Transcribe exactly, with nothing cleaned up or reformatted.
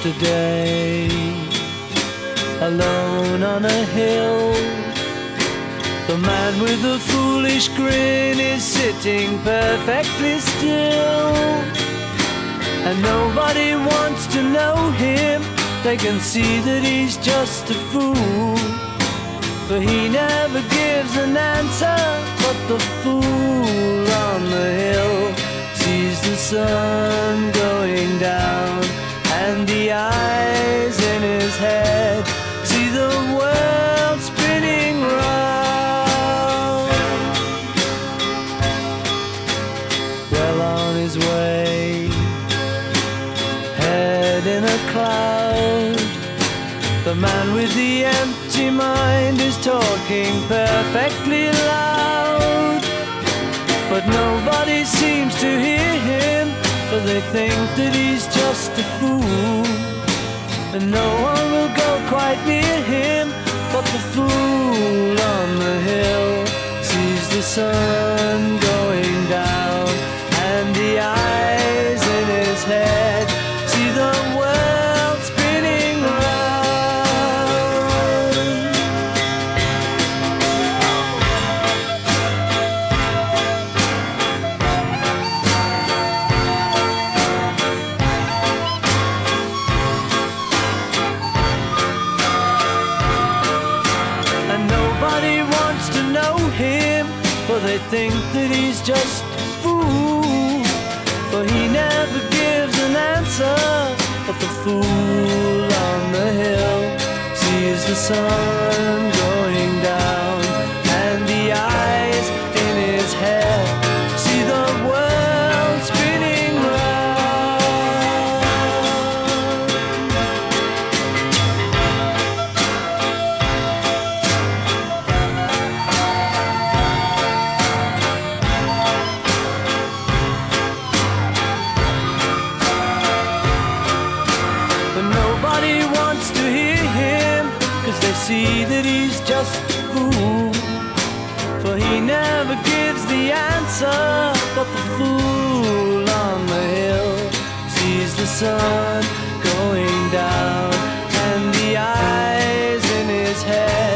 yesterday, alone on a hill. The man with the foolish grin is sitting perfectly still, and nobody wants to know him. They can see that he's just a fool, but he never gives an answer. But the fool on the hill sees the sun going down, and the eyes in his head see the world spinning round. Well on his way, head in a cloud, the man with the empty mind is talking perfectly loud, but nobody seems to hear him, for they think that he's just a fool, and no one will go quite near him. But the fool on the hill sees the sun going down, and the eyes in his head see the world spinning round. And nobody wants to know him, for they think that he's just a fool, for he never gives an answer. But the fool on the hill sees the sun going down, and the eyes in his head see the world spinning round. But nobody wants to hear him, 'cause they see that he's just a fool, for he never gives the answer. But the fool on the hill sees the sun going down, and the eyes in his head